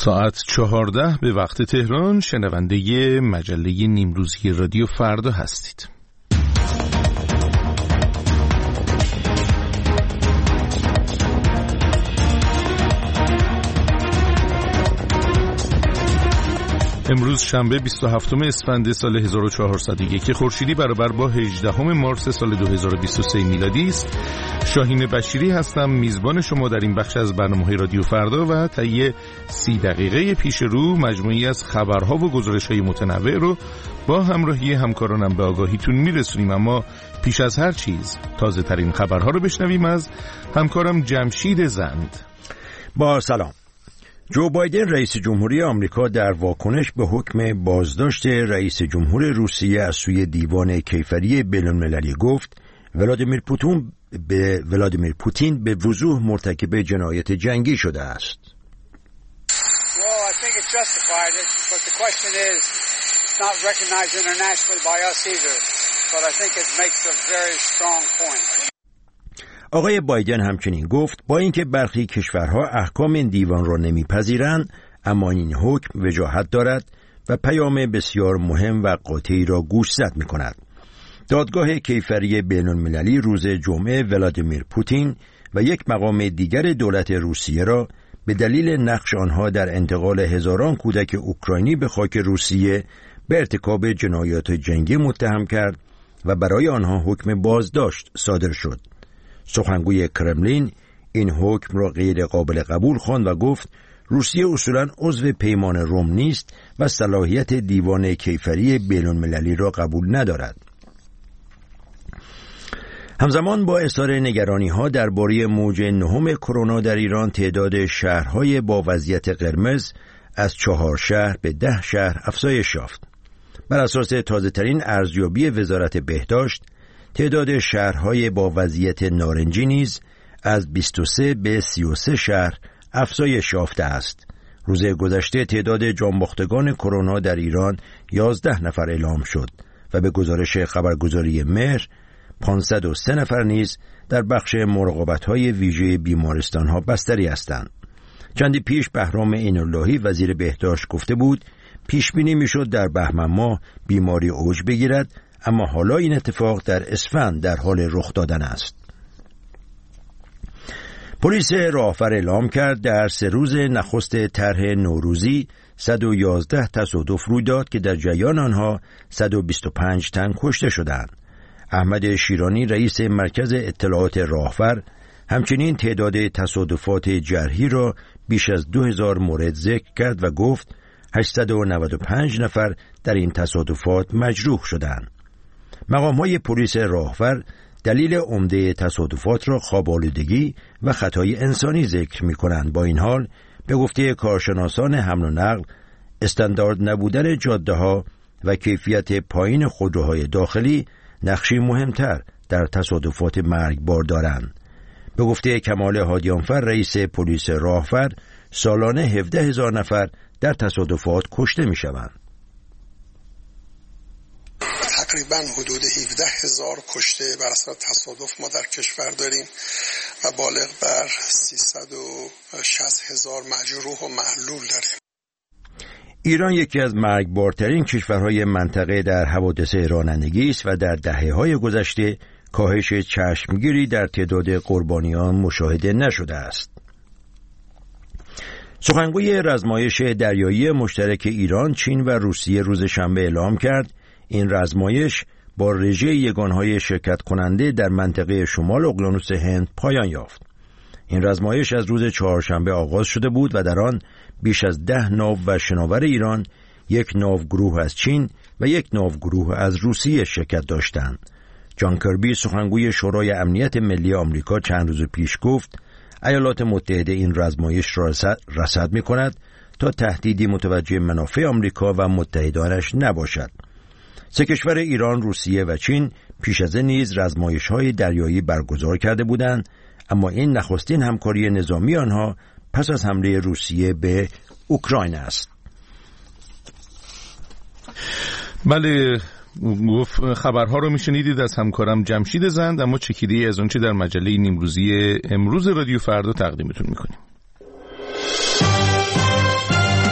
ساعت 14 به وقت تهران، شنونده مجله نیمروزی رادیو فردا هستید. امروز شنبه 27 اسفند سال 1401 خورشیدی برابر با 18 مارس سال 2023 میلادی است. شاهین بشیری هستم، میزبان شما در این بخش از برنامه‌های رادیو فردا و طی 30 دقیقه پیش رو مجموعی از خبرها و گزارش‌های متنوع رو با همراهی همکارانم به آگاهیتون میرسونیم. اما پیش از هر چیز تازه ترین خبرها رو بشنویم از همکارم جمشید زند. با سلام. جو بایدن رئیس جمهوری آمریکا در واکنش به حکم بازداشت رئیس جمهور روسیه از سوی دیوان کیفری بین‌المللی گفت ولادیمیر پوتین به وضوح مرتکب جنایت جنگی شده است. آقای بایدن همچنین گفت با اینکه برخی کشورها احکام این دیوان را نمیپذیرند، اما این حکم وجاهت دارد و پیام بسیار مهم و قاطعی را گوشزد می‌کند. دادگاه کیفری بین‌المللی روز جمعه ولادیمیر پوتین و یک مقام دیگر دولت روسیه را به دلیل نقش آنها در انتقال هزاران کودک اوکراینی به خاک روسیه به ارتکاب جنایات جنگی متهم کرد و برای آنها حکم بازداشت صادر شد. سخنگوی کرملین این حکم را غیر قابل قبول خواند و گفت روسیه اصولاً عضو پیمان روم نیست و صلاحیت دیوان کیفری بین‌المللی را قبول ندارد. همزمان با اظهار نگرانی‌ها درباره موج نهم کرونا در ایران، تعداد شهرهای با وضعیت قرمز از 4 شهر به 10 شهر افزایش یافت. بر اساس تازه‌ترین ارزیابی وزارت بهداشت، تعداد شهرهای با وضعیت نارنجی نیز از 23 به 33 شهر افزایش یافته است. روز گذشته تعداد جانباختگان کرونا در ایران 11 نفر اعلام شد و به گزارش خبرگزاری مهر 503 نفر نیز در بخش مراقبت‌های ویژه بیمارستان‌ها بستری هستند. چندی پیش بهرام عین‌اللهی وزیر بهداشت گفته بود پیش بینی می‌شد در بهمن ماه بیماری اوج بگیرد، اما حالا این اتفاق در اسفند در حال رخ دادن است. پلیس راهور اعلام کرد در 3 روز نخست طرح نوروزی 111 تصادف روی داد که در جریان آنها 125 تن کشته شدند. احمد شیرانی رئیس مرکز اطلاعات راهور همچنین تعداد تصادفات جرحی را بیش از 2000 مورد ذکر کرد و گفت 895 نفر در این تصادفات مجروح شدند. مقام‌های پلیس راهور دلیل عمده تصادفات را خواب‌آلودگی و خطای انسانی ذکر می‌کنند. با این حال به گفته کارشناسان حمل و نقل، استاندارد نبودن جاده‌ها و کیفیت پایین خودروهای داخلی نقشی مهمتر در تصادفات مرگبار دارند. به گفته کمال هادیانفر رئیس پلیس راهور، سالانه 17,000 نفر در تصادفات کشته می‌شوند. تقریباً حدود 17,000 کشته بر اثر تصادف ما در کشور داریم و بالغ بر 360,000 مجروح و معلول داریم. ایران یکی از مرگبارترین کشورهای منطقه در حوادث رانندگی است و در دهه‌های گذشته کاهش چشمگیری در تعداد قربانیان مشاهده نشده است. سخنگوی رزمایش دریایی مشترک ایران، چین و روسیه روز شنبه اعلام کرد این رزمایش با رژه یگانهای شرکت کننده در منطقه شمال اقیانوس هند پایان یافت. این رزمایش از روز چهارشنبه آغاز شده بود و در آن بیش از 10 ناو و شناور ایران، 1 ناوگروه از چین و 1 ناوگروه از روسیه شرکت داشتند. جان کربی سخنگوی شورای امنیت ملی آمریکا چند روز پیش گفت ایالات متحده این رزمایش را رصد می‌کند تا تهدیدی متوجه منافع آمریکا و متحدانش نباشد. 3 کشور ایران، روسیه و چین پیش از این نیز رزمایش‌های دریایی برگزار کرده بودند، اما این نخستین همکاری نظامی آنها پس از حمله روسیه به اوکراین است. بله، خبرها رو میشنیدید از همکارم جمشید زند، اما چکیده‌ای از اونچه در مجله نیمروزی امروز رادیو فردا تقدیمتون میکنیم.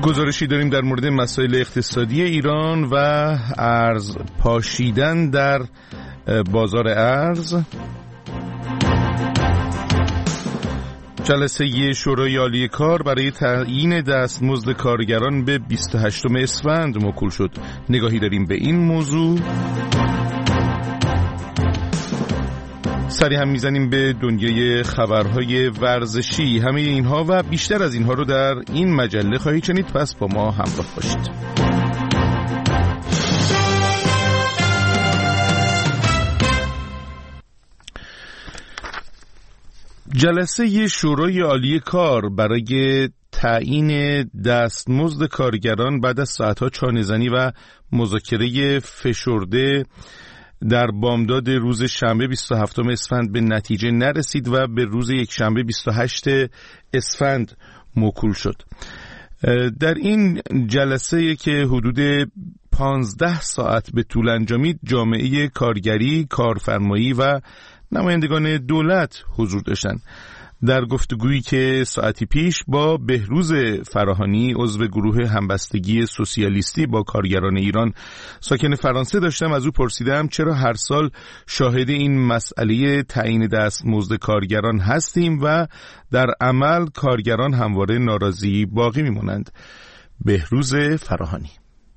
گزارشی داریم در مورد مسائل اقتصادی ایران و ارز پاشیدن در بازار ارز. جلسه شورای عالی کار برای تعیین دستمزد کارگران به 28 اسفند موکول شد. نگاهی داریم به این موضوع. سری هم میزنیم به دنیای خبرهای ورزشی. همه اینها و بیشتر از اینها رو در این مجله خواهید شنید، پس با ما همراه باشید. جلسه شورای عالی کار برای تعیین دستمزد کارگران بعد از ساعتها چانه‌زنی و مذاکره فشرده در بامداد روز شنبه 27 اسفند به نتیجه نرسید و به روز یکشنبه 28 اسفند موکول شد. در این جلسه که حدود 15 ساعت به طول انجامید، جامعه کارگری، کارفرمایی و نمایندگان دولت حضور داشتند. در گفتگویی که ساعتی پیش با بهروز فراهانی، عضو گروه همبستگی سوسیالیستی با کارگران ایران ساکن فرانسه داشتم، از او پرسیدم چرا هر سال شاهد این مسئله تعیین دستمزد کارگران هستیم و در عمل کارگران همواره ناراضی باقی میمونند. بهروز فراهانی: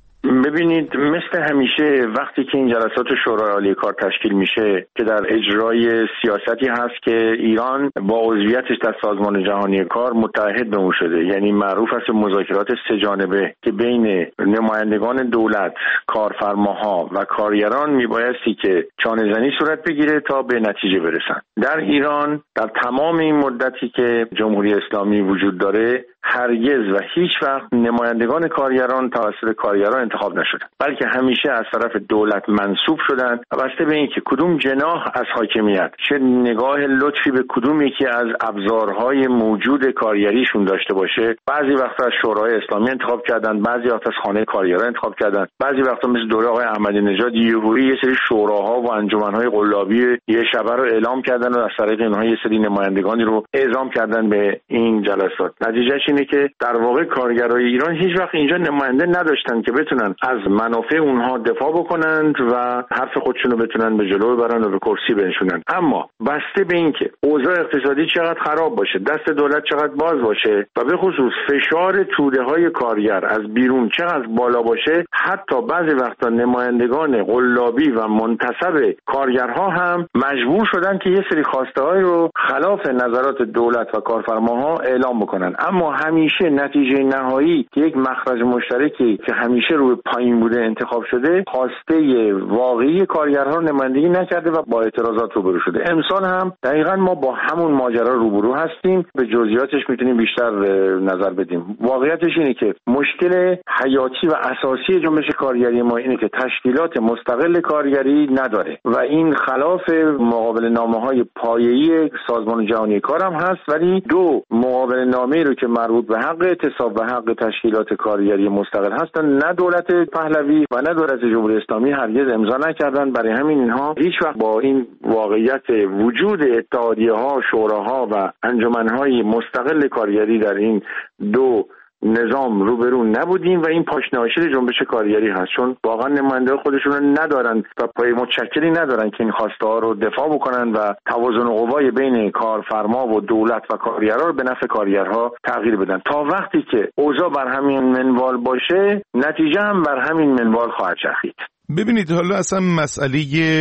ببینید، مثل همیشه وقتی که این جلسات شورای عالی کار تشکیل میشه که در اجرای سیاستی هست که ایران با عضویتش در سازمان جهانی کار متحد به اون شده، یعنی معروف است مذاکرات سه جانبه که بین نمایندگان دولت، کارفرماها و کارگران میبایستی که چانه‌زنی صورت بگیره تا به نتیجه برسن. در ایران در تمام این مدتی که جمهوری اسلامی وجود داره هرگز و هیچ وقت نمایندگان کارگران توسط کارگران انتخاب نشدن، بلکه همیشه از طرف دولت منصوب شدن و بسته به اینکه کدوم جناح از حاکمیت چه نگاه لطفی به کدوم یکی از ابزارهای موجود کارگریشون داشته باشه، بعضی وقتا از شورای اسلامی انتخاب کردن، بعضی وقتا از خانه کارگران انتخاب کردن، بعضی وقتا مثل دوره آقای احمدی نژاد یهویی یه سری شوراها و انجمنهای قلابی یه شبه رو اعلام کردن و از طریق اینها یه سری نمایندگانی رو اعزام کردن به این جلسات. نتیجهش اینه که در واقع کارگرای ایران هیچ وقت اینجا نماینده نداشتن که بتونن از منافع اونها دفاع بکنند و حرف خودشون رو بتونن به جلو ببرن و به کرسی بنشونن. اما بسته به اینکه اوضاع اقتصادی چقدر خراب باشه، دست دولت چقدر باز باشه و به خصوص فشار توده‌های کارگر از بیرون چقدر بالا باشه، حتی بعضی وقتا نمایندگان قلابی و منتصب کارگرها هم مجبور شدن که یه سری خواسته‌های رو خلاف نظرات دولت و کارفرماها اعلام بکنن. اما همیشه نتیجه نهایی که یک مخرج مشترکی که همیشه روی پایین بوده انتخاب شده، خواسته واقعی کارگرها رو نمایندگی نکرده و با اعتراضات روبرو شده. امسال هم دقیقاً ما با همون ماجرا روبرو هستیم. به جزئیاتش میتونیم بیشتر نظر بدیم. واقعیتش اینه که مشکل حیاتی و اساسی جنبش کارگری ما اینه که تشکیلات مستقل کارگری نداره و این خلاف مقابل نامه‌های پایه‌ای سازمان جهانی کار هم هست، ولی دو مقابل نامه‌ای رو که مربوط به حق اعتصاب و حق تشکیلات کارگری مستقل هستن، نه دولت پهلوی و نه دولت جمهوری اسلامی هرگز امضا نکردن. برای همین اینها هیچ وقت با این واقعیت وجود اتحادیه‌ها، شوراها و انجمن‌های مستقل کارگری در این دو نظام روبرو نبودیم و این پاشنه‌آشیل جنبش کارگری هست، چون واقعا نماینده خودشون رو ندارن و پای متشکلی ندارن که این خواسته ها رو دفاع بکنن و توازن قوای بین کارفرما و دولت و کارگرها رو به نفع کارگرها تغییر بدن. تا وقتی که اوضاع بر همین منوال باشه، نتیجه هم بر همین منوال خواهد چرخید. ببینید، حالا اصلا مسئله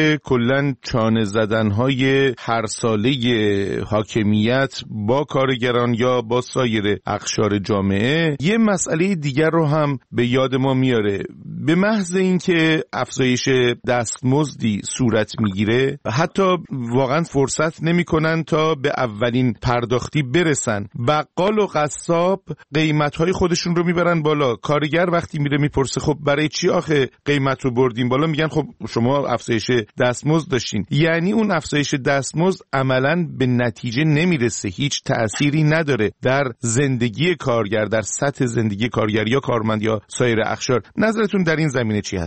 کلن چانه زدنهای هر ساله حاکمیت با کارگران یا با سایر اقشار جامعه یه مسئله دیگر رو هم به یاد ما میاره. به محض اینکه افزایش دستمزدی صورت میگیره، حتی واقعا فرصت نمیکنن تا به اولین پرداختی برسن. بقال و قصاب قیمتهای خودشون رو میبرن بالا. کارگر وقتی میره میپرسه خب برای چی آخه قیمت رو بردیم بالا، میگن خب شما افزایش دستمزد داشتین. یعنی اون افزایش دستمزد عملاً به نتیجه نمیرسه، هیچ تأثیری نداره در زندگی کارگر، در سطح زندگی کارگر یا کارمند یا سایر اقشار. نظرتون در این زمینه چی هست؟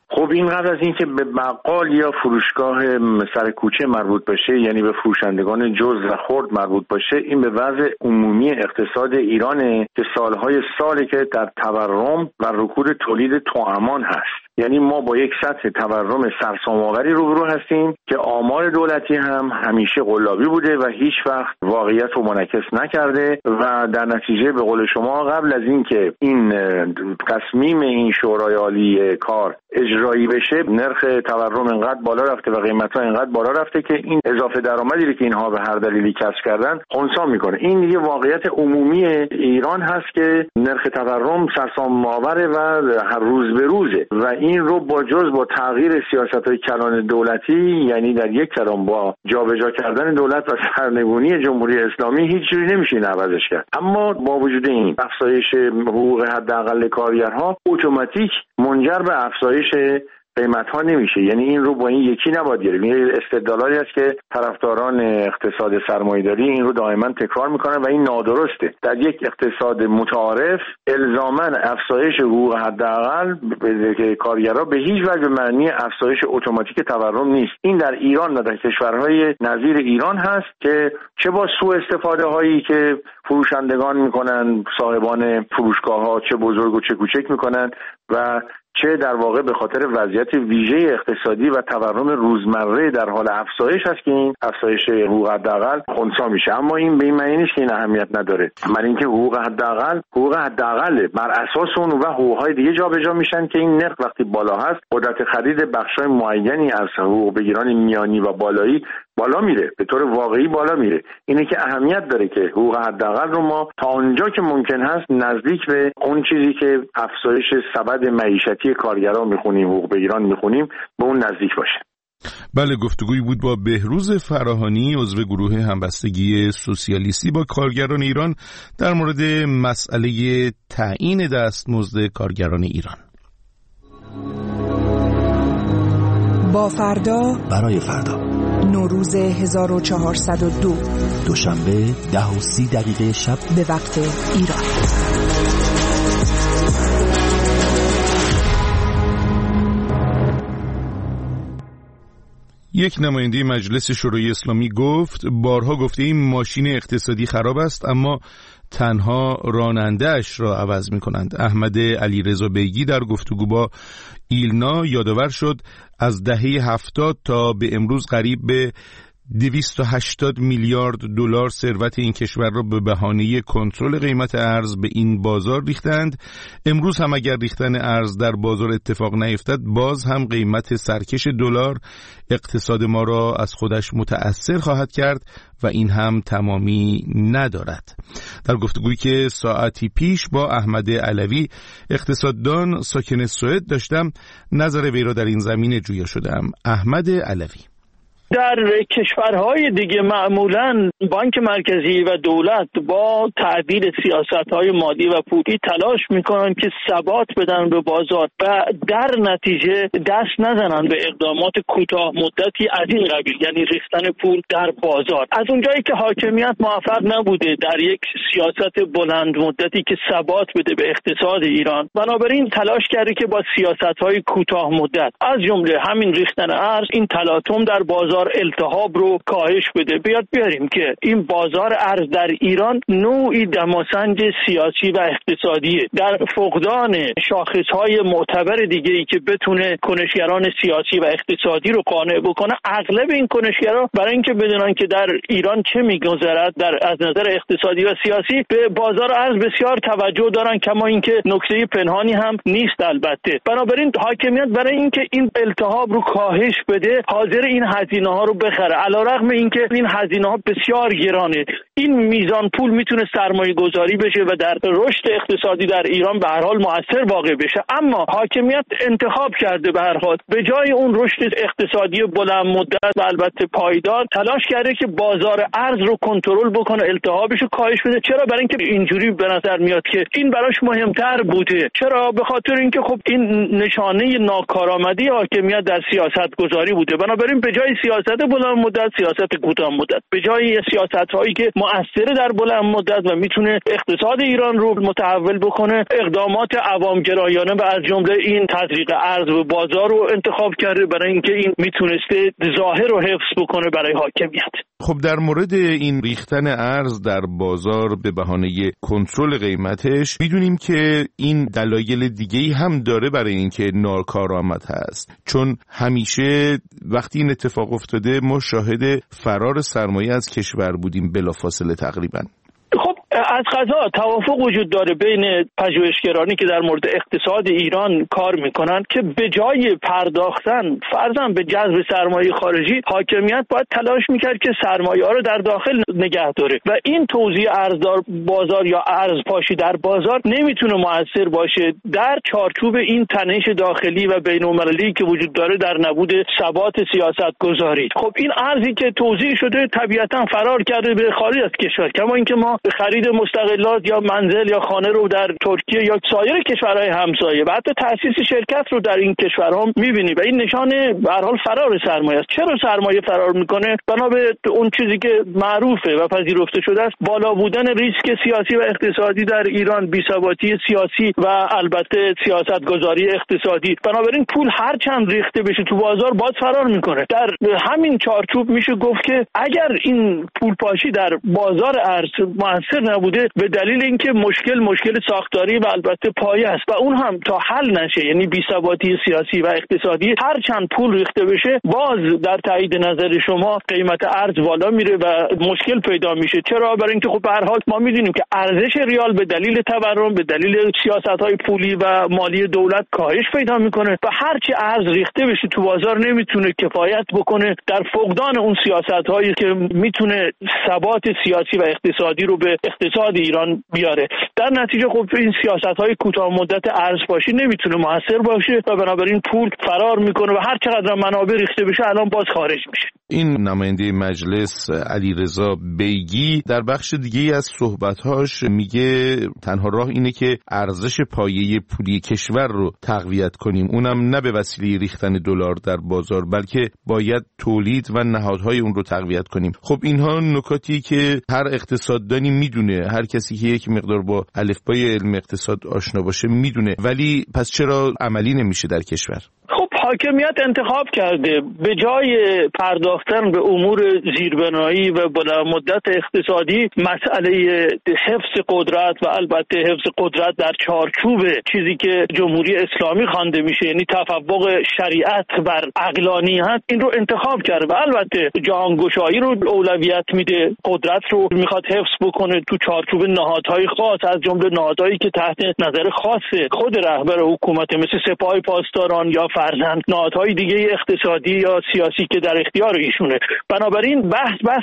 خب این قبل از اینکه به بقال یا فروشگاه سر کوچه مربوط بشه، یعنی به فروشندگان جز و خرد مربوط باشه، این به وضع عمومی اقتصاد ایرانه که سالی که در تورم و رکود تولید توامان هست. یعنی ما با یک سطح تورم سرسام‌آوری روبرو هستیم که آمار دولتی هم همیشه قلابی بوده و هیچ وقت واقعیت رو منعکس نکرده و در نتیجه به قول شما قبل از اینکه این تصمیم این شورای عالی کار اجرایی بشه، نرخ تورم اینقدر بالا رفته و قیمت‌ها اینقدر بالا رفته که این اضافه درآمدی که اینها به هر دلیلی کسب کردن خنثی میکنه. این دیگه واقعیت عمومی ایران هست که نرخ تورم سرسام‌آوره و هر روز به روزه و این رو با تغییر سیاست‌های کلان دولتی، یعنی در یک کلام با جابجا کردن دولت و سرنگونی جمهوری اسلامی، هیچ جوری نمیشه عوضش کرد. اما با وجود این افزایش حقوق حداقل کارگرها اتوماتیک منجر به افزایش قیمت‌ها نمیشه. یعنی این رو با این یکی نباید گرفت. این استدلالی است که طرفداران اقتصاد سرمایه‌داری این رو دائما تکرار میکنن و این نادرسته. در یک اقتصاد متعارف الزاماً افزایش حقوق حداقل به کارگرها به هیچ وجه معنی افزایش اتوماتیک تورم نیست. این در ایران و در کشورهای نظیر ایران هست که چه با سوء استفاده هایی که فروشندگان میکنن، صاحبان فروشگاه‌ها چه بزرگ و چه کوچک میکنن و چه در واقع به خاطر وضعیت ویژه اقتصادی و تورم روزمره در حال افزایش هست که این افزایش حقوق حداقل خنثی میشه. اما این به این معنی نیست که این اهمیت نداره، برای اینکه حقوق حداقل بر اساس اون و حقوق‌های دیگه جابجا میشن که این نرخ وقتی بالا هست قدرت خرید بخشای معینی از حقوق بگیران میانی و بالایی بالا میره، به طور واقعی بالا میره. اینه که اهمیت داره که حقوق حداقل رو ما تا اونجا که ممکن هست نزدیک به اون چیزی که افزایش سبد معیشتی کارگران میخونیم، حقوق بگیران میخونیم، به اون نزدیک باشه. بله، گفتگویی بود با بهروز فراهانی، عضو گروه همبستگی سوسیالیستی با کارگران ایران در مورد مسئله تعیین دستمزد کارگران ایران. با فردا برای فردا، نوروز 1402، دوشنبه 10:30 شب به وقت ایران. یک نماینده مجلس شورای اسلامی گفت بارها گفته این ماشین اقتصادی خراب است اما تنها راننده‌اش را عوض می‌کنند. احمد علیرضا بیگی در گفتگو با ایلنا یادآور شد از دهه 70 تا به امروز قریب به 280 میلیارد دلار ثروت این کشور را به بهانه کنترل قیمت ارز به این بازار ریختند. امروز هم اگر ریختن ارز در بازار اتفاق نیفتد، باز هم قیمت سرکش دلار اقتصاد ما را از خودش متأثر خواهد کرد و این هم تمامی ندارد. در گفتگویی که ساعتی پیش با احمد علوی اقتصاددان ساکن سوئد داشتم، نظر وی را در این زمینه جویا شدم. احمد علوی: در کشورهای دیگه معمولاً بانک مرکزی و دولت با تعدیل سیاست‌های مالی و پولی تلاش میکنن که ثبات بدن به بازار و در نتیجه دست نزنن به اقدامات کوتاه مدتی از این قبیل، یعنی ریختن پول در بازار. از اونجایی که حاکمیت موفق نبوده در یک سیاست بلند مدتی که ثبات بده به اقتصاد ایران، بنابراین تلاش کرده که با سیاست‌های کوتاه مدت از جمله همین ریختن ارز، این تلاطم در بازار التهاب رو کاهش بده. بیاریم که این بازار ارز در ایران نوعی دماسنج سیاسی و اقتصادیه. در فقدان شاخصهای معتبر دیگه‌ای که بتونه کنشگران سیاسی و اقتصادی رو قانع بکنه، اغلب این کنشگران برای اینکه بدونن که در ایران چه میگذرد از نظر اقتصادی و سیاسی، به بازار ارز بسیار توجه دارن، کما اینکه نکته پنهانی هم نیست البته. بنابراین حاکمیت برای اینکه این التهاب رو کاهش بده، حاضر این هزینه ها رو بخره، علیرغم اینکه این هزینه ها بسیار گرانه. این میزان پول میتونه سرمایه گذاری بشه و در رشد اقتصادی در ایران به هر حال مؤثر واقع بشه، اما حاکمیت انتخاب کرده به هر حال به جای اون رشد اقتصادی بلند مدت و البته پایدار، تلاش کرده که بازار ارز رو کنترل بکنه، التهابش رو کاهش بده. چرا؟ برای اینکه اینجوری به نظر میاد که این براش مهمتر بوده. چرا؟ به خاطر اینکه خب این نشانه ناکارآمدی حاکمیت در سیاست گذاری بوده. بنابراین به جای سیاست بلند مدت، سیاست کوتاه مدت. به جای سیاست‌هایی که مؤثر در بلند مدت و میتونه اقتصاد ایران رو متحول بکنه، اقدامات عوامگرایانه و از جمله این تزریق ارز به بازار رو انتخاب کرده برای اینکه این میتونسته ظاهر رو حفظ بکنه برای حاکمیت. خب در مورد این ریختن ارز در بازار به بهانه کنترل قیمتش میدونیم که این دلایل دیگه‌ای هم داره برای اینکه ناکارآمد هست، چون همیشه وقتی این اتفاق افتاده ما شاهد فرار سرمایه از کشور بودیم بلافاصله تقریبا. خب از قضا توافق وجود داره بین پژوهشگرانی که در مورد اقتصاد ایران کار میکنن که به جای پرداختن فرضاً به جذب سرمایه خارجی، حاکمیت باید تلاش میکرد که سرمایه ها رو در داخل نگه داره و این توزیع ارزدار بازار یا ارزپاشی در بازار نمیتونه مؤثر باشه در چارچوب این تنش داخلی و بین‌المللی که وجود داره در نبود ثبات سیاست گذاری. خب این ارزی که توزیع شده طبیعتاً فرار کرده به خارج از کشور، کما اینکه ما خرید مستغلات یا منزل یا خانه رو در ترکیه یا سایر کشورهای همسایه و حتی تأسیس شرکت رو در این کشورها می‌بینیم و این نشانه به هر حال فرار سرمایه است. چرا سرمایه فرار میکنه؟ بنا به اون چیزی که معروفه و پذیرفته شده است، بالا بودن ریسک سیاسی و اقتصادی در ایران، بی‌ثباتی سیاسی و البته سیاست‌گذاری اقتصادی. بنابراین پول هر چند ریخته بشه تو بازار باز فرار میکنه. در همین چارچوب میشه گفت که اگر این پول پاشی در بازار ارز مؤثر نبوده به دلیل اینکه مشکل ساختاری و البته پایه است و اون هم تا حل نشه، یعنی بی‌ثباتی سیاسی و اقتصادی، هر چند پول ریخته بشه باز در تایید نظر شما قیمت ارز بالا میره و مشکل پیدا میشه. چرا؟ برای اینکه خب به هر حال ما میدونیم که ارزش ریال به دلیل تورم، به دلیل سیاست‌های پولی و مالی دولت کاهش پیدا میکنه و هر چی ارز ریخته بشه تو بازار نمیتونه کفایت بکنه در فقدان اون سیاست‌هایی که میتونه ثبات سیاسی و اقتصادی رو به اقتصاد ایران بیاره. در نتیجه خب این سیاست‌های کوتاه مدت ارزپاشی نمیتونه موثر باشه و بنابراین پول فرار میکنه و هر چقدر منابع ریخته بشه الان باز خارج میشه. این نماینده مجلس علیرضا بیگی در بخش دیگه‌ای از صحبت‌هاش میگه تنها راه اینه که ارزش پایه پولی کشور رو تقویت کنیم، اونم نه به وسیله ریختن دلار در بازار بلکه باید تولید و نهادهای اون رو تقویت کنیم. خب اینها نکاتی که هر اقتصاددانی میدونه، هر کسی که یک مقدار با الفبای علم اقتصاد آشنا باشه میدونه، ولی پس چرا عملی نمیشه در کشور؟ خب حاکمیت انتخاب کرده به جای پرداختن به امور زیربنایی و بلند مدت اقتصادی مسئله حفظ قدرت و البته حفظ قدرت در چارچوب چیزی که جمهوری اسلامی خوانده میشه، یعنی تفوق شریعت بر عقلانیت، این رو انتخاب کرده و البته جهانگشایی رو اولویت میده، قدرت رو میخواد حفظ بکنه تو چارچوب نهادهای خاص، از جمله نهادهایی که تحت نظر خاص خود رهبر حکومت مثل سپاه پاسداران یا فرزند نهادهای دیگه اقتصادی یا سیاسی که در اختیار ایشونه. بنابراین بحث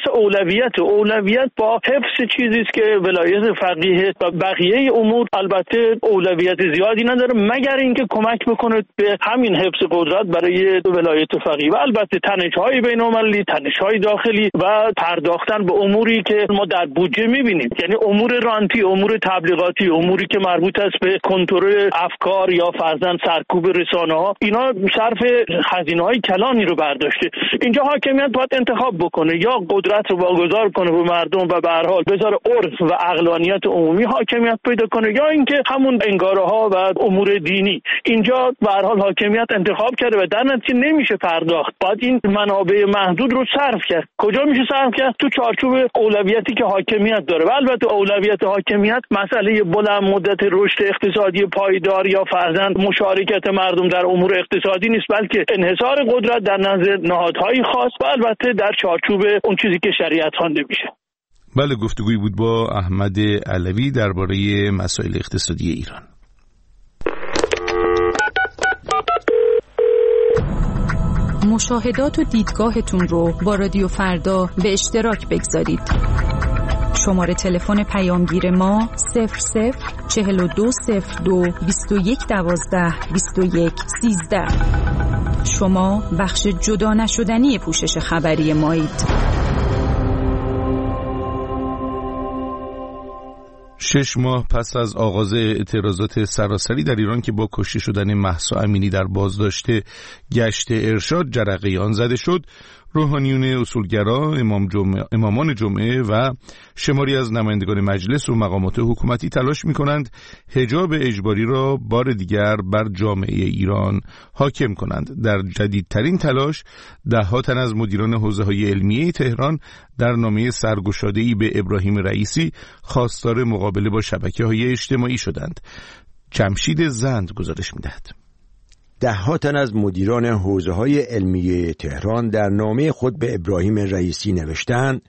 اولویت با حفظ چیزی است که ولایت فقیه و بقیه امور البته اولویت زیادی نداره مگر اینکه کمک بکنه به همین حفظ قدرت برای ولایت فقیه و البته تنش‌های بین‌المللی، تنش‌های داخلی و پرداختن به اموری که ما در بودجه می‌بینیم، یعنی امور رانتی، امور تبلیغاتی، اموری که مربوط است به کنترل افکار یا فرضاً سرکوب رسانه‌ها، اینا صرف خزینه‌های کلانی رو برداشته. اینجا حاکمیت باید انتخاب بکنه، یا قدرت رو واگذار کنه به مردم و به هر حال بذاره عرف و عقلانیت عمومی حاکمیت پیدا کنه، یا اینکه همون انگاره‌ها و امور دینی. اینجا به هر حال حاکمیت انتخاب کرده و در نتیجه نمیشه پرداخت. باید این منابع محدود رو صرف کرد. کجا میشه صرف کرد؟ تو چارچوب اولویتی که حاکمیت داره. و البته اولویت حاکمیت مسئله بلند مدت رشد اقتصادی پایدار یا فرضاً مشارکت مردم در امور اقتصادی نیست، بلکه انحصار قدرت در نظر نهادهای خاص و البته در چارچوب اون چیزی که شریعت خوانده میشه. بله، گفتگویی بود با احمد علوی درباره مسائل اقتصادی ایران. مشاهدات و دیدگاهتون رو با رادیو فردا به اشتراک بگذارید. شماره تلفن پیامگیر ما 00420221122113. شما بخش جدا نشدنی پوشش خبری مایید. 6 ماه پس از آغاز اعتراضات سراسری در ایران که با کشته شدن مهسا امینی در بازداشت گشت ارشاد جرقه آن زده شد، روحانیون اصولگرا، امامان جمعه و شماری از نمایندگان مجلس و مقامات حکومتی تلاش می‌کنند حجاب اجباری را بار دیگر بر جامعه ایران حاکم کنند. در جدیدترین تلاش ده‌ها تن از مدیران حوزه‌های علمیه تهران در نامه سرگشاده‌ای به ابراهیم رئیسی خواستار مقابله با شبکه‌های اجتماعی شدند. جمشید زند گزارش می‌دهد. ده‌ها تن از مدیران حوزه‌های علمیه تهران در نامه خود به ابراهیم رئیسی نوشتند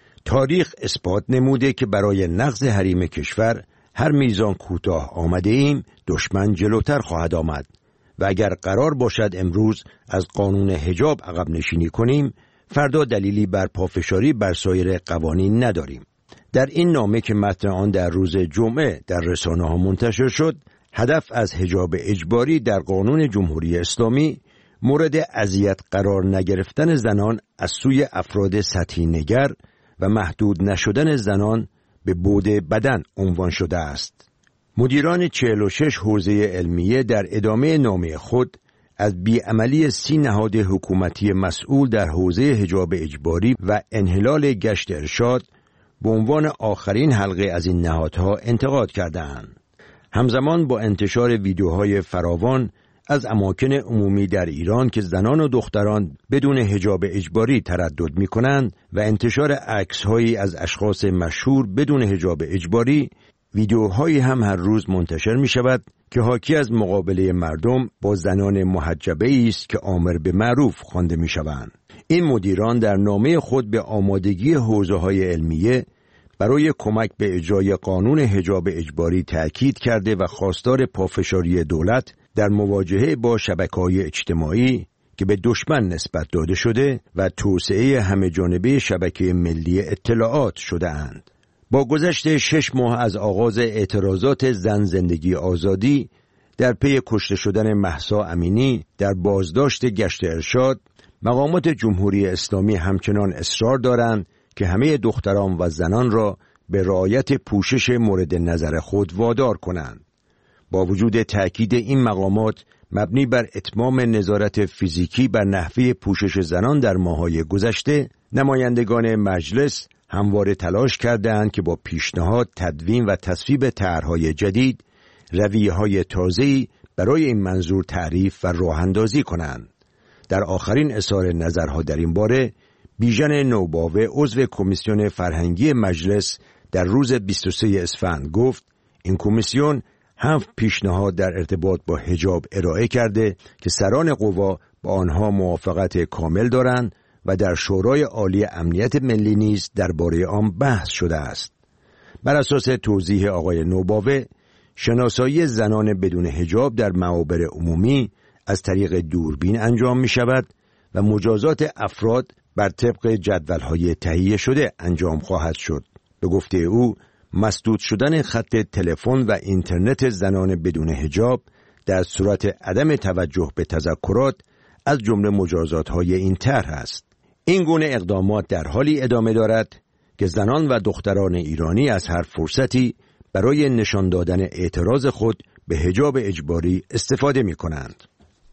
تاریخ اثبات نموده که برای نقض حریم کشور هر میزان کوتاه آمده ایم دشمن جلوتر خواهد آمد و اگر قرار باشد امروز از قانون حجاب عقب نشینی کنیم فردا دلیلی بر پافشاری بر سایر قوانین نداریم. در این نامه که متن آن در روز جمعه در رسانه‌ها منتشر شد، هدف از حجاب اجباری در قانون جمهوری اسلامی مورد اذیت قرار نگرفتن زنان از سوی افراد سطحی نگر و محدود نشدن زنان به بعد بدن عنوان شده است. مدیران 46 حوزه علمیه در ادامه نامه خود از بیعملی 30 نهاد حکومتی مسئول در حوزه حجاب اجباری و انحلال گشت ارشاد به عنوان آخرین حلقه از این نهادها انتقاد کردند. همزمان با انتشار ویدیوهای فراوان از اماکن عمومی در ایران که زنان و دختران بدون حجاب اجباری تردد می‌کنند و انتشار عکس‌هایی از اشخاص مشهور بدون حجاب اجباری، ویدیوهایی هم هر روز منتشر می‌شود که حاکی از مقابله مردم با زنان محجبه است که آمر به معروف خوانده می‌شوند. این مدیران در نامه خود به آمادگی حوزه‌های علمیه برای کمک به اجرای قانون حجاب اجباری تأکید کرده و خواستار پافشاری دولت در مواجهه با شبکه‌های اجتماعی که به دشمن نسبت داده شده و توسعه همه‌جانبه شبکه ملی اطلاعات شده اند. با گذشت 6 ماه از آغاز اعتراضات زن زندگی آزادی در پی کشته شدن مهسا امینی در بازداشت گشت ارشاد، مقامات جمهوری اسلامی همچنان اصرار دارند که همه دختران و زنان را به رعایت پوشش مورد نظر خود وادار کنند. با وجود تأکید این مقامات مبنی بر اتمام نظارت فیزیکی بر نحوه پوشش زنان در ماه‌های گذشته، نمایندگان مجلس همواره تلاش کردند که با پیشنهاد، تدوین و تصویب طرح‌های جدید، رویه‌های تازه‌ای برای این منظور تعریف و راه‌اندازی کنند. در آخرین اظهار نظرها در این باره، بیژن نوباوه عضو کمیسیون فرهنگی مجلس در روز 23 اسفند گفت این کمیسیون 7 پیشنهاد در ارتباط با حجاب ارائه کرده که سران قوا با آنها موافقت کامل دارند و در شورای عالی امنیت ملی نیز درباره آن بحث شده است. بر اساس توضیح آقای نوباوه، شناسایی زنان بدون حجاب در معابر عمومی از طریق دوربین انجام می شود و مجازات افراد بر طبق جدول‌های تهیه شده انجام خواهد شد. به گفته او، مسدود شدن خط تلفن و اینترنت زنان بدون حجاب در صورت عدم توجه به تذکرات از جمله مجازات‌های این طرح است. این گونه اقدامات در حالی ادامه دارد که زنان و دختران ایرانی از هر فرصتی برای نشان دادن اعتراض خود به حجاب اجباری استفاده می‌کنند.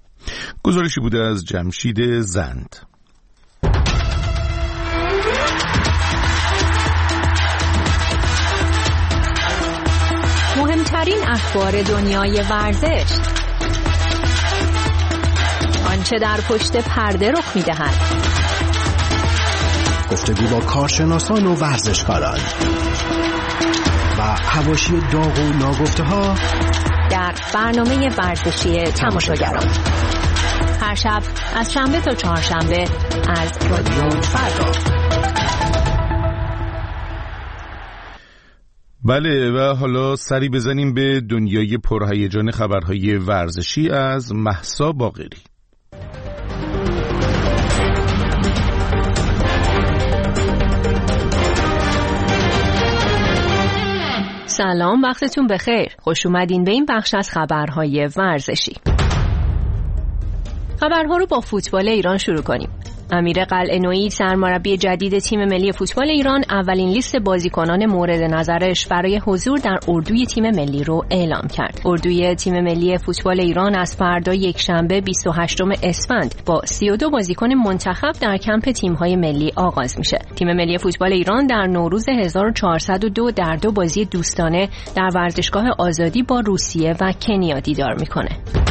گزارشی بوده از جمشید زند. مهمترین اخبار دنیای ورزش، آنچه در پشت پرده رخ می‌دهد، گفتگو با کارشناسان و ورزشکاران و حواشی داغ و ناگفته‌ها در برنامه ورزشی تماشاگران، هر شب از شنبه تا چهارشنبه از رادیو فردا. بله، و حالا سری بزنیم به دنیای پرهیجان خبرهای ورزشی از مهسا باقری. سلام، وقتتون بخیر. خوش اومدین به این بخش از خبرهای ورزشی. خبرها رو با فوتبال ایران شروع کنیم. امیر قلعه‌نویی سرمربی جدید تیم ملی فوتبال ایران اولین لیست بازیکنان مورد نظرش برای حضور در اردوی تیم ملی رو اعلام کرد. اردوی تیم ملی فوتبال ایران از فردا یکشنبه 28 اسفند با 32 بازیکن منتخب در کمپ تیم‌های ملی آغاز میشه. تیم ملی فوتبال ایران در نوروز 1402 در 2 بازی دوستانه در ورزشگاه آزادی با روسیه و کنیا دیدار میکنه.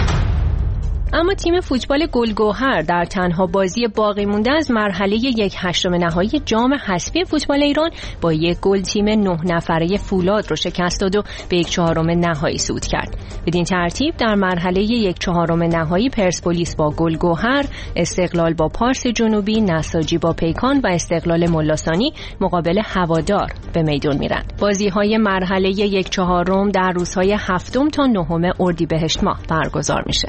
اما تیم فوتبال گلگوهر در تنها بازی باقی مونده از مرحله 1/8 نهایی جام حذفی فوتبال ایران با 1 گل تیم 9 نفره فولاد رو شکست داد و به 1/4 نهایی صعود کرد. بدین ترتیب در مرحله 1/4 نهایی پرسپولیس با گلگوهر، استقلال با پارس جنوبی، نساجی با پیکان و استقلال ملاثانی مقابل هوادار به میدان میرن. بازی‌های مرحله 1/4 در روزهای 7 تا 9 اردیبهشت ماه برگزار میشه.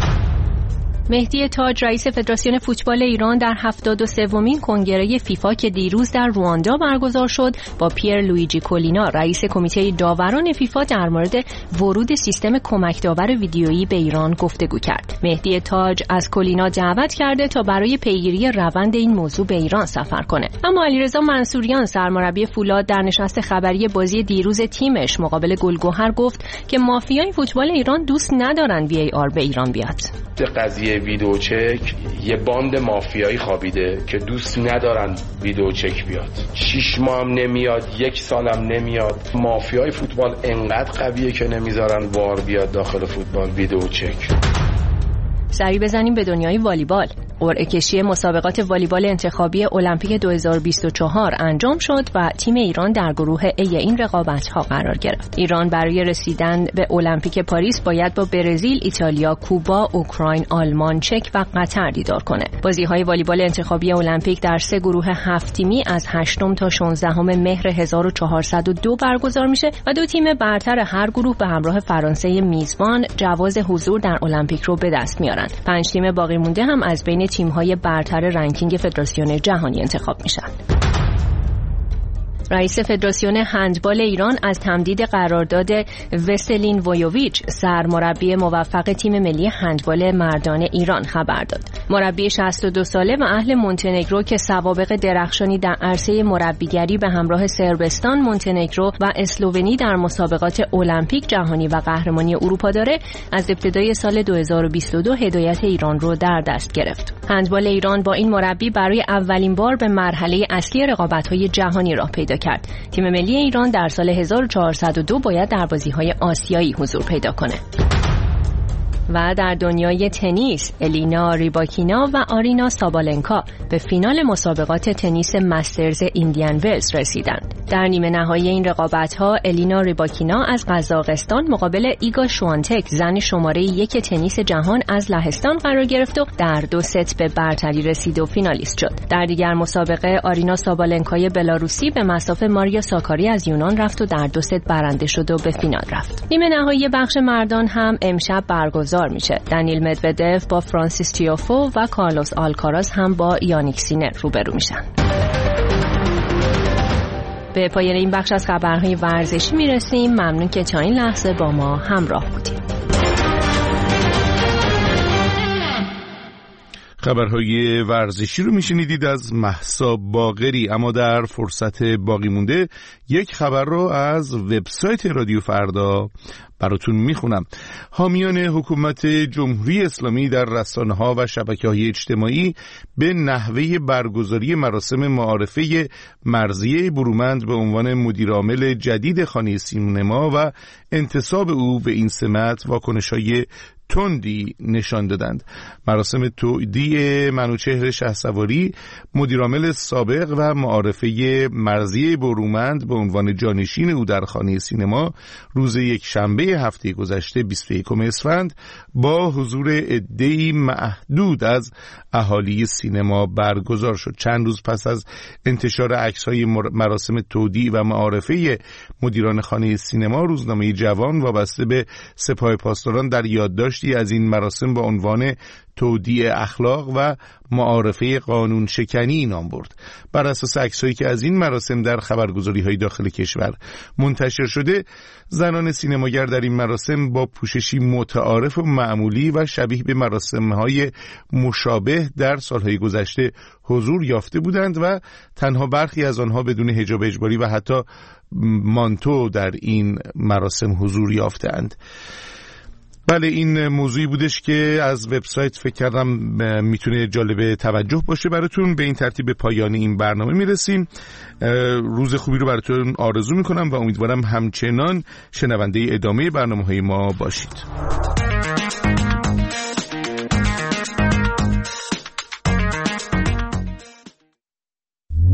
مهدی تاج رئیس فدراسیون فوتبال ایران در 73مین کنگره فیفا که دیروز در رواندا برگزار شد با پیر لویجی کولینا رئیس کمیته داوران فیفا در مورد ورود سیستم کمک داور ویدیویی به ایران گفتگو کرد. مهدی تاج از کولینا دعوت کرده تا برای پیگیری روند این موضوع به ایران سفر کنه. اما علیرضا منصوریان سرمربی فولاد در نشست خبری بازی دیروز تیمش مقابل گلگوهر گفت که مافیای فوتبال ایران دوست ندارن VAR به ایران بیاد. قضیه ویدیو چک یه باند مافیایی خوابیده که دوست ندارن ویدیو چک بیاد. 6 ماه هم نمیاد، 1 سال هم نمیاد. مافیای فوتبال انقدر قویه که نمیذارن وار بیاد داخل فوتبال ویدیو چک. سری بزنیم به دنیای والیبال. قرعه کشی مسابقات والیبال انتخابی المپیک 2024 انجام شد و تیم ایران در گروه A این رقابت‌ها قرار گرفت. ایران برای رسیدن به المپیک پاریس باید با برزیل، ایتالیا، کوبا، اوکراین، آلمان، چک و قطر دیدار کنه. بازی‌های والیبال انتخابی المپیک در 3 گروه 7 تیمی از 8 تا 16 مهر 1402 برگزار میشه و 2 تیم برتر هر گروه به همراه فرانسه میزبان جواز حضور در المپیک رو به دست میارن. 5 تیم باقی مونده هم از بین تیم‌های برتر رنکینگ فدراسیون جهانی انتخاب میشن. رئیس فدراسیون هندبال ایران از تمدید قرارداد وسلین ویوویچ سرمربی موفق تیم ملی هندبال مردان ایران خبر داد. مربی 62 ساله و اهل مونتنگرو که سوابق درخشانی در عرصه مربیگری به همراه صربستان، مونتنگرو و اسلوونی در مسابقات المپیک، جهانی و قهرمانی اروپا داره، از ابتدای سال 2022 هدایت ایران رو در دست گرفت. هندبال ایران با این مربی برای اولین بار به مرحله اصلی رقابت‌های جهانی راه پیدا کرد. تیم ملی ایران در سال 1402 باید در بازی‌های آسیایی حضور پیدا کنه. و در دنیای تنیس الینا ریباکینا و آرینا سابالنکا به فینال مسابقات تنیس مسترز ایندیان ولز رسیدند. در نیمه نهایی این رقابت‌ها الینا ریباکینا از قزاقستان مقابل ایگا شوانتک زن شماره 1 تنیس جهان از لهستان قرار گرفت و در 2 ست به برتری رسید و فینالیست شد. در دیگر مسابقه آرینا سابالنکای بلاروسی به مصاف ماریا ساکاری از یونان رفت و در 2 ست برنده شد و به فینال رفت. نیمه نهایی بخش مردان هم امشب برگزار میشه. دانیل مدودف با فرانسیس تیافو و کارلوس آلکاراز هم با یانیک سینر روبرو میشن. به پایان این بخش از خبرهای ورزشی میرسیم. ممنون که تا این لحظه با ما همراه بودید. خبرهای ورزشی رو میشنیدید از مهسا باقری. اما در فرصت باقی مونده یک خبر رو از وبسایت رادیو فردا براتون میخونم. حامیان حکومت جمهوری اسلامی در رسانه‌ها و شبکه‌های اجتماعی به نحوه برگزاری مراسم معارفه مرضیه برومند به عنوان مدیرعامل جدید خانه سینما و انتصاب او به این سمت واکنش‌های تندی نشان دادند. مراسم تودیع منوچهر شهسواری، مدیرعامل سابق و معارفه مرضیه برومند به عنوان جانشین او در خانه سینما روز یکشنبه هفته گذشته 21 اسفند با حضور عده‌ای محدود از اهالی سینما برگزار شد. چند روز پس از انتشار عکس‌های مراسم تودیع و معارفه مدیران خانه سینما، روزنامه جوان وابسته به سپاه پاسداران در یادداشتی از این مراسم با عنوان تودیع اخلاق و معارفه قانون شکنی نام برد. بر اساس عکسایی که از این مراسم در خبرگزاری‌های داخل کشور منتشر شده، زنان سینماگر در این مراسم با پوششی متعارف و معمولی و شبیه به مراسم‌های مشابه در سالهای گذشته حضور یافته بودند و تنها برخی از آنها بدون حجاب اجباری و حتی مانتو در این مراسم حضور یافتند. بله، این موضوعی بودش که از وبسایت فکر کردم میتونه جالب توجه باشه براتون. به این ترتیب به پایان این برنامه میرسیم. روز خوبی رو براتون آرزو میکنم و امیدوارم همچنان شنونده ادامه برنامه‌های ما باشید.